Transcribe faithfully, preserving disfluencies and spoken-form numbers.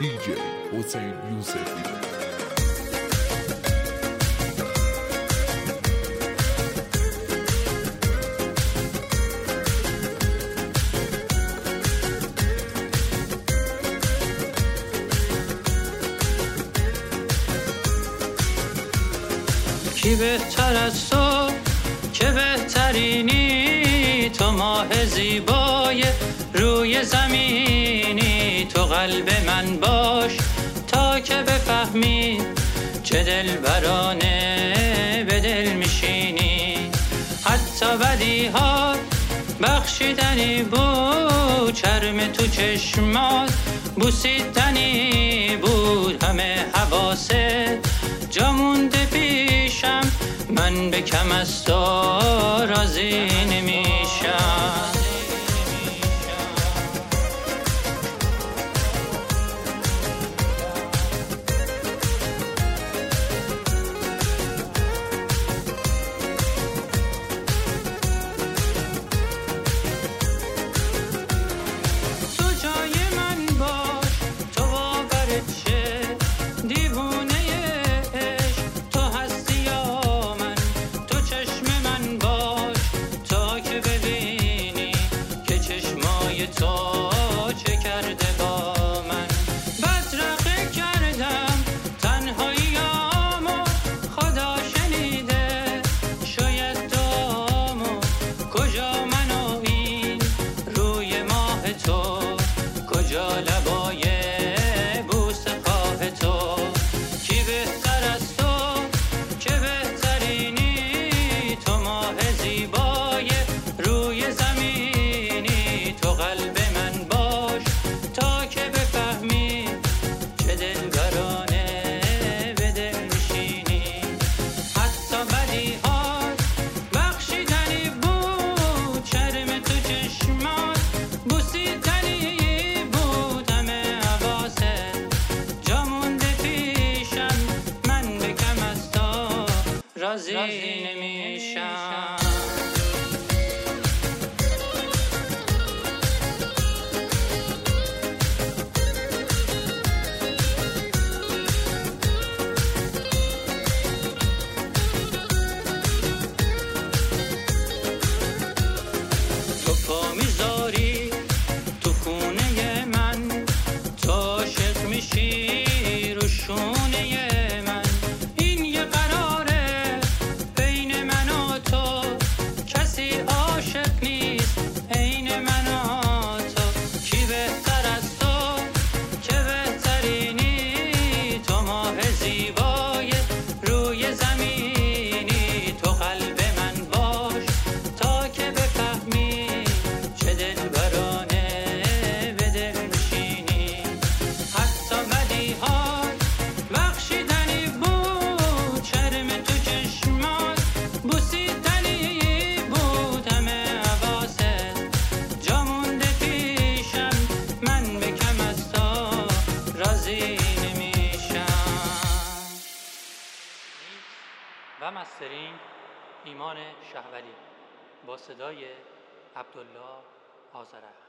دی جی حسین یوسفی. کی بهتر از تو که بهترینی، تو ماه زیبای روی زمینی، تو قلب من باش تا که بفهمی چه دلبرانه به دل میشینی. حتی بدیهات بخشیدنی بود، چرم تو چشمات بوسیدنی بود، همه حواست جا مونده پیشم، من به کم از تو راضی نمیشم. تو جای من باش، تو باورت شه، دیوونه عشق تو هستی یا من، تو چشم من باش تا که ببینی که چشمای تو چه کرده با من. بدرقه کردم تنهاییامو، خدا شنیده شاید دامو، کجا من و این روی ماه تو، کجا لبای بوس خواه تو. کی بهتر از تو که بهترینی، تو ماه زیبای روی زمینی، تو قلب من باش تا که بفهمی چه دلبرانه به دل میشینی. حتی بدیهات بخشیدنی بود، چرم تو چشمات بوسیدنی بود، همه حواست جا مونده پیشم، من به کم از تو راضی نمیشم. تو پا میذاری تو خونه من، تو عاشق میشی رو شونه من، این یه قراره بین من و تو، کسی عاشق نیست عین من و تو. کی بهتر از تو که بهترینی، تو ماه زیبای روی زمینی، تو قلب من باش تا که بفهمی چه دلبرانه به دل میشینی. حتی بدیهات بخشیدنی بود، چرم تو چشمات بوسیدنی بود، همه حواست جا مونده پیشم، من به کم از تو راضی نمیشم. و مسترینگ ایمان شهولی با صدای عبدالله آذرخش.